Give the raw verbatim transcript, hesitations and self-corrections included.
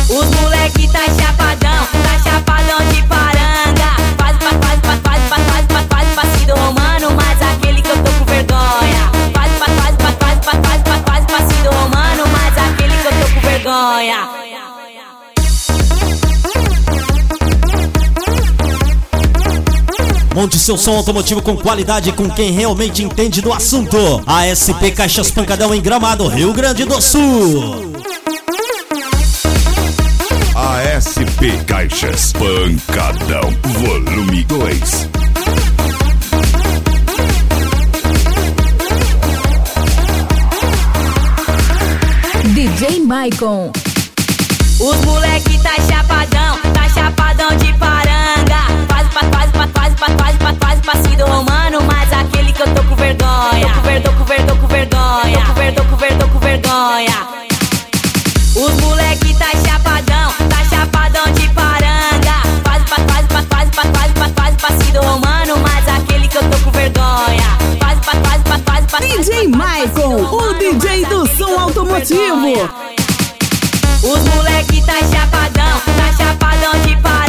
Os moleque tá chapadão, tá chapadão de paranga. Faz, faz, faz, faz, faz, faz, faz, faz, faz passinho romano, mas aquele que eu tô com vergonha. Faz, faz, faz, faz, faz, faz, faz, faz, faz passinho romano, mas aquele que eu tô com vergonha. Monte seu som automotivo com qualidade, com quem realmente entende do assunto. A S P Caixas Pancadão em Gramado, Rio Grande do Sul. A S P Caixas Pancadão, volume dois. D J Maicon. Os moleque tá chapadão, tá chapadão de paranga. Faz, faz, faz, faz, faz, faz, faz, faz, faz passinho romano, mas aquele que eu tô com vergonha. Tô com ver, tô com ver, tô com vergonha. Tô com ver, tô com ver, tô com vergonha. Os moleque tá chapadão, tá chapadão de paranga. Faz, faz, faz, faz, faz, faz, faz, faz, faz passinho romano, mas aquele que eu tô com vergonha. Faz, faz, faz, faz, faz, faz. D J Maicon, o D J do som automotivo. Os moleque tá chapadão, tá chapadão de paranga.